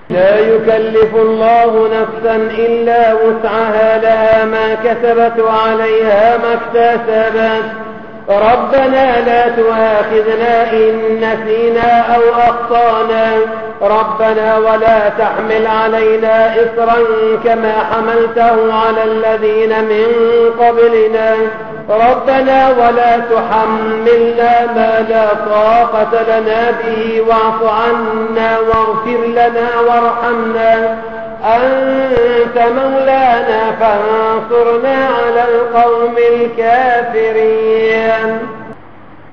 لا يكلف الله نفسا إلا وسعها، لها ما كسبت وعليها ما اكتسبت. ربنا لا تؤاخذنا إن نسينا أو أخطأنا، ربنا ولا تحمل علينا إصرا كما حملته على الذين من قبلنا، ربنا ولا تحملنا ما لا طاقة لنا به، واعف عنا واغفر لنا وارحمنا، أنت مولانا فانصرنا على القوم الكافرين.